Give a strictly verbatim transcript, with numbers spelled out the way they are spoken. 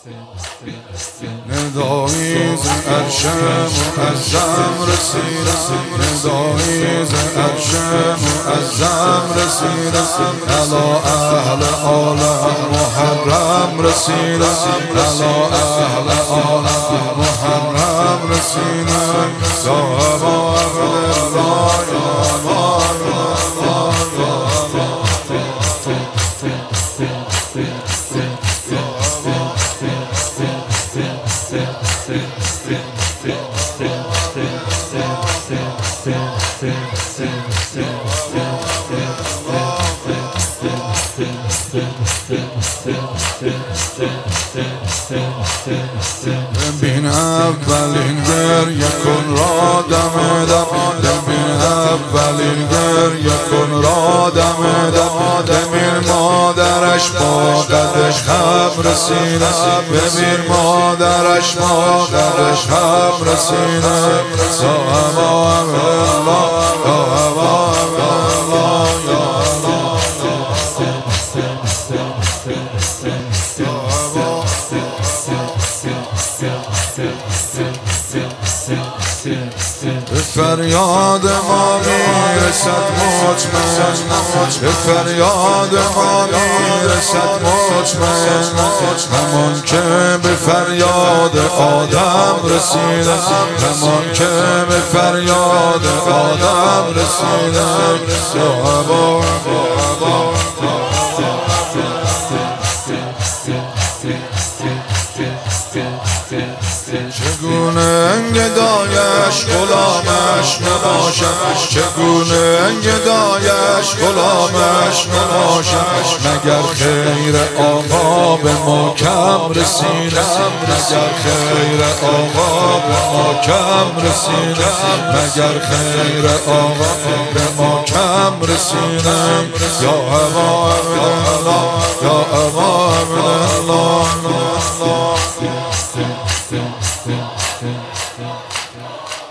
ندایی ز عرش معظم رسید، ندایی ز عرش معظم رسید، علی اهل عالم محرم رسید، علی اهل عالم محرم رسید. یا ابا عبدالله یا ابا ببین اولین گریه کن را دم دم، ببین اولین گریه کن را دم دم، ببین مادرش با قدش خم رسیده، ببین مادرش با قدش خم رسیده. یا ابا عبدالله یا ابا عبدالله یا به فریاد ما میرسد مطمئن، به فریاد ما میرسد مطمئن، همان که به فریاد آدم رسیده، همان که به فریاد آدم رسیده. یا ابا عبدالله چگونه گدایش غلامش نباشد، چگونه گدایش غلامش نباشد، مگر خیر آقا به ما کم رسیده، مگر خیر آقا به ما کم رسیده، مگر خیر آقا به ما کم رسیده. یا ابا عبدالله یا ابا عبدالله